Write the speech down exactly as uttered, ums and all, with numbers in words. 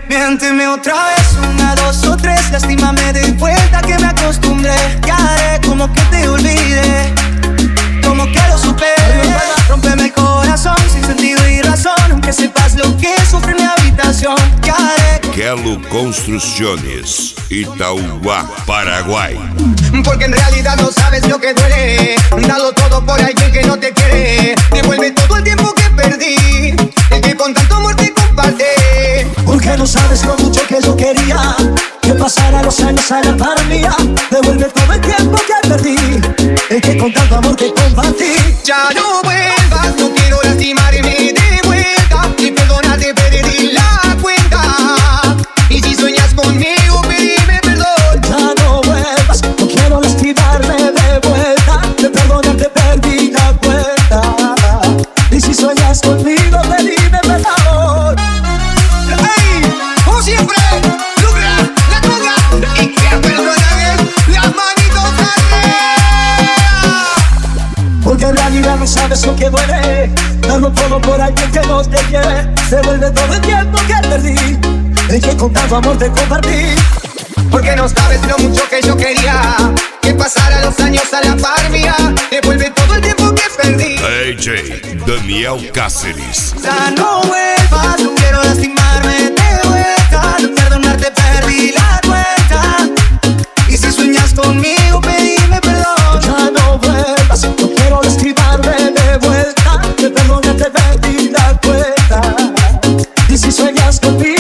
Miénteme otra vez, una, dos o tres. Lastímame de vuelta que me acostumbré. Que haré como que te olvide, como que lo supere. Rómpeme el corazón sin sentido y razón, aunque sepas lo que sufre en mi habitación. Que haré. Kelo Construcciones, Itauguá, Paraguay. Porque en realidad no sabes lo que duele. Dalo todo por alguien que no te quiere. Devuelve todo el tiempo que perdí, el que con tanto amor te compartí. Porque no sabes lo mucho que yo quería que pasara los años a la par mía. Devuelve todo el tiempo que perdí, el que con tanto amor te compartí. Ya no vuelvas, no quiero lastimarme de vuelta. Y perdónate, perdí la cuenta. Y si sueñas conmigo, pedime perdón. Ya no vuelvas, no quiero lastimarme de vuelta. Te perdónate, perdí la cuenta. Y si sueñas conmigo, pedime perdón. Hey, como siempre, lucra, la droga y que perdonan las manitos arriba. Porque en realidad no sabes lo que duele. Darlo todo por alguien que no te quiere. Devuelve todo el tiempo que perdí, el que con tanto amor te compartí. Porque no sabes lo mucho que yo quería que pasara los años a la par mía. Devuelve todo el tiempo que perdí. D J Daniel Cáceres. Ya no vuelvas, no quiero lastimarme de vuelta. De perdonarte perdí la cuenta. Y si sueñas conmigo, pedime perdón. Ya no vuelvas, no quiero lastimarme de vuelta. De perdónate, perdí la cuenta. Y si sueñas conmigo,